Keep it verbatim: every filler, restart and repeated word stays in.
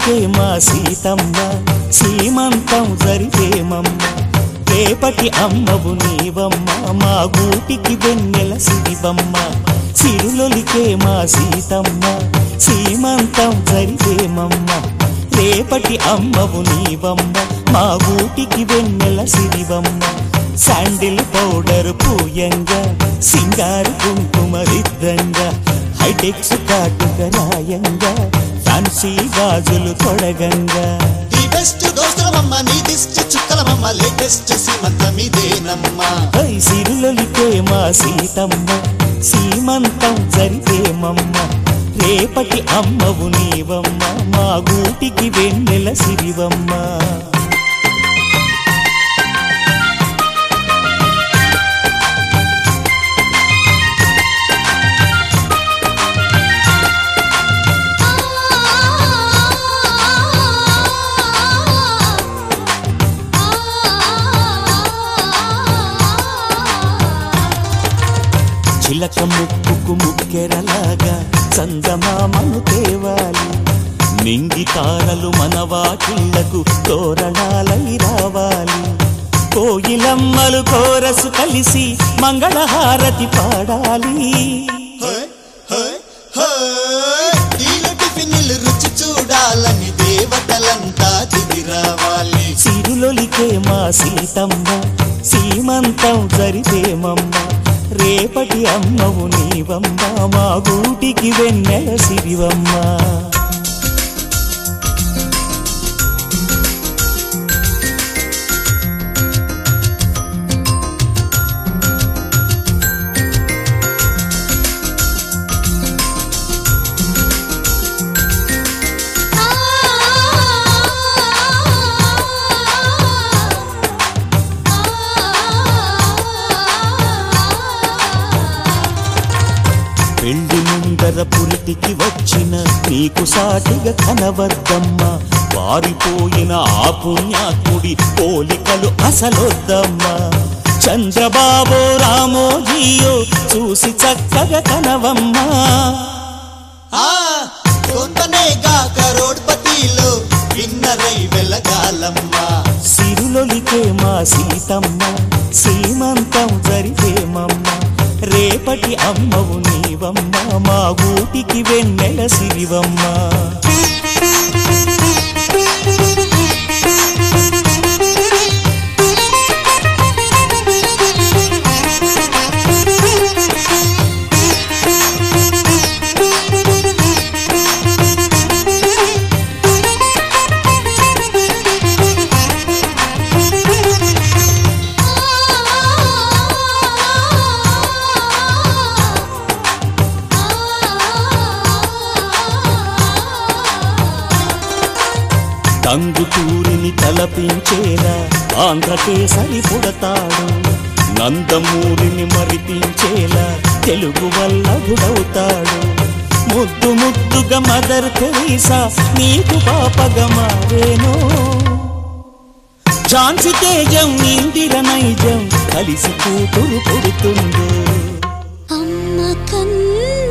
సిరులొలికే మా సీతమ్మ సీమంతం జరిపేమమ్మ రేపటి అమ్మవు నీవమ్మ మా గూటికి వెన్నెల సిరివమ్మ సిరులొలికే మా సీతమ్మ సీమంతం జరిపేమమ్మ రేపటి అమ్మవు నీవమ్మ మా గూటికి వెన్నెల సిరివమ్మ శాండిల్ పౌడర్ పూయంగా సింగారు కుంకుమరిద్దంగా హైటెక్స్ కాటుక రాయంగా ఫ్యాన్సీ గాజులు తొడగంగా ది బెస్ట్ దోస్తులమమ్మ నీ దిష్టి చుక్కలమమ్మ లేటెస్ట్ సీమంతమిదేనమ్మ హై సిరులొలికే మా సీతమ్మ సీమంతం జరిపేమమ్మ రేపటి అమ్మవు నీవమ్మ మా గూటికి వెన్నెల సిరివమ్మ చిలక ముక్కుకు ముక్కెరలాగా చందమామను తేవాలి నింగి తారలు మన వాకిళ్లకు తోరణాలై రావాలి కోయిలమ్మలు కోరసు కలిసి మంగళహారతి పాడాలి రుచి చూడాలని దేవతలంతా దిగి రావాలి సిరులొలికే మా సీతమ్మ సీమంతం జరిపేమమ్మ రేపటి అమ్మవు నీవమ్మ మా గూటికి వెన్నెల సిరివమ్మ పెళ్లి ముందర పురిటికి వచ్చిన నీకు సాటిగా కనవద్దమ్మా వారిపోయిన ఆ పుణ్యాత్ముడి పోలికలు అసలొద్దమ్మా చంద్రబాబు రామోజీయో చూసి చక్కగా కనవమ్మా కరోడ్పతిలో విన్నరై వెలగాలమ్మా సిరులొలికే మా సీతమ్మ సీమంతం జరిపేమమ్మ రేపటి అమ్మవు నీవమ్మ మా గూటికి వెన్నెల సిరివమ్మ తంగుటూరిని తలపించేలా ఆంధ్రకేసరి పుడతాడు నందమూరిని మరిపించేలా తెలుగు వల్లభుడవుతాడు ముద్దు ముద్దుగా మదర్ తెరీసా నీకు పాపగా మారేను ఝాన్సీ తేజం ఇందిర నైజం కలిసి కూతురు పుడుతుందో అమ్మ కన్నా